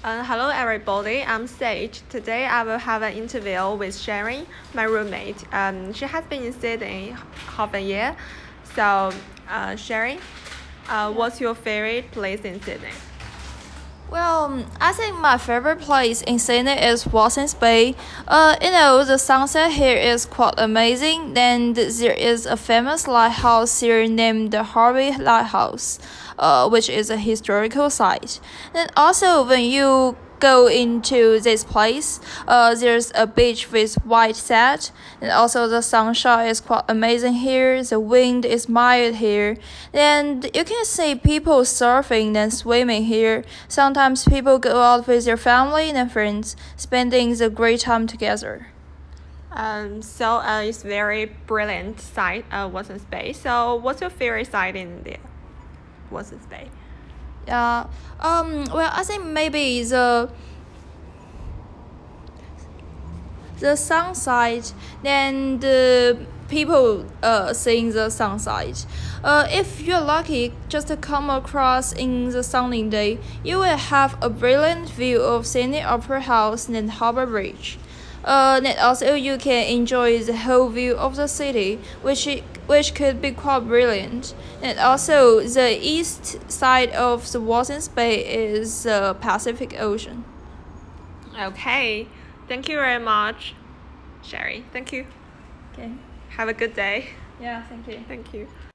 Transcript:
Hello everybody, I'm Sage. Today I will have an interview with Sherry, my roommate. She has been in Sydney half a year. So, Sherry, what's your favorite place in Sydney? Well, I think my favorite place in Sydney is Watsons Bay. The sunset here is quite amazing. Then there is a famous lighthouse here named the Harvey Lighthouse, which is a historical site. And also, when you go into this place, there's a beach with white sand, and also the sunshine is quite amazing here. The wind is mild here, and you can see people surfing and swimming here. Sometimes people go out with their family and friends, spending the great time together. It's very brilliant site, Watson's Bay. So, what's your favorite site in there, Watson's Bay? Well, I think maybe the sunset, then the people seeing the sunset. If you're lucky just to come across in the sunny day, you will have a brilliant view of Sydney Opera House and Harbour Bridge. And also you can enjoy the whole view of the city, which could be quite brilliant. And also the east side of the Watsons Bay is the Pacific Ocean. Okay, thank you very much, Sherry. Thank you. Okay. Have a good day. Yeah, thank you. Thank you.